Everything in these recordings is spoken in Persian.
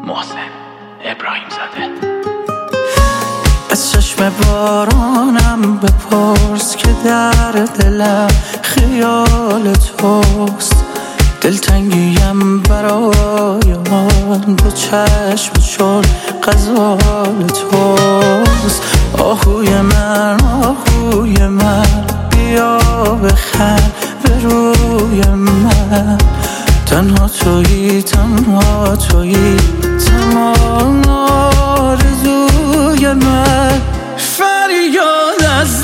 محسن ابراهیم زاده. از چشم بارانم بپرس که در دلم خیال توست. دلتنگیم برای آن دو چشم چون غزال توست. آهوی من بیا بخند به روی من. تنها تویی تمام آرزوی من. فریاد از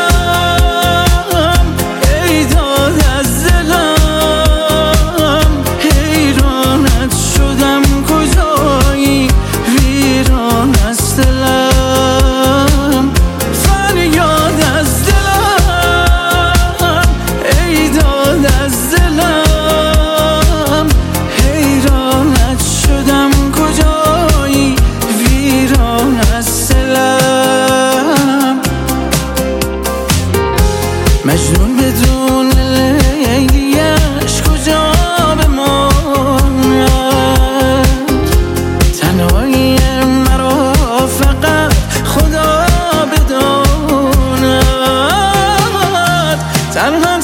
دلم ای داد از دلم، حیرانت شدم کجایی ویران از دلم. فریاد از دلم ای داد از دلم، حیرانت شدم کجایی ویران از دلم. مجنون بدون لیلیش کجا بماند؟ تنهایی مرا فقط خدا بداند. تنها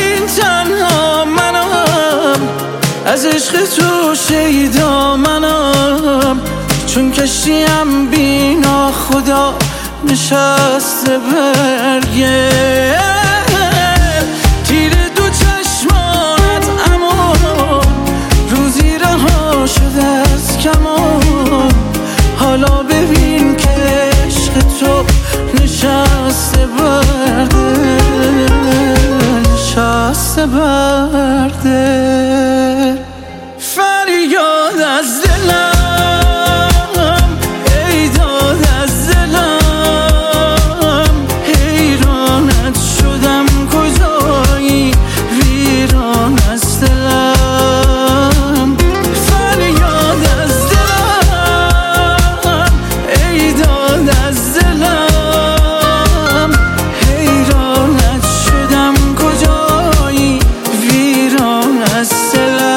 منم از عشق تو شیدا منم، چون کشتیم بینا خدا نشسته برگه. تیر دو چشمانت اما روزی رها شده از کمان. حالا ببین که عشق تو نشسته برده، نشسته برده. فریاد از دلم ای داد از دلم، حیرانت شدم کجایی ویران از دلم. فریاد از دلم ای داد از دلم، حیرانت شدم کجایی ویران از دلم.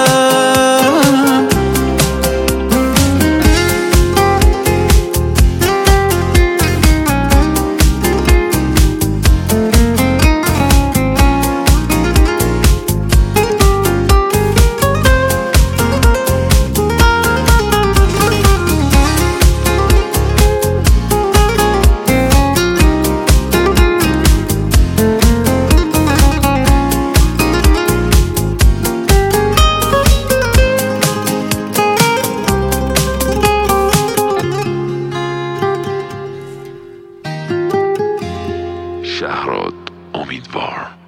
شهراد امیدوار.